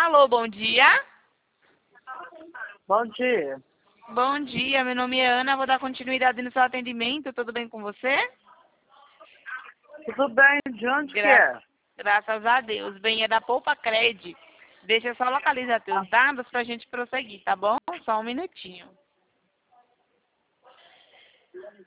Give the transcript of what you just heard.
Alô, bom dia. Bom dia. Bom dia, meu nome é Ana, vou dar continuidade no seu atendimento, tudo bem com você? Tudo bem? De onde que é? Graças a Deus. Bem, é da Poupa Cred. Deixa eu só localizar teus dados pra gente prosseguir, tá bom? Só um minutinho.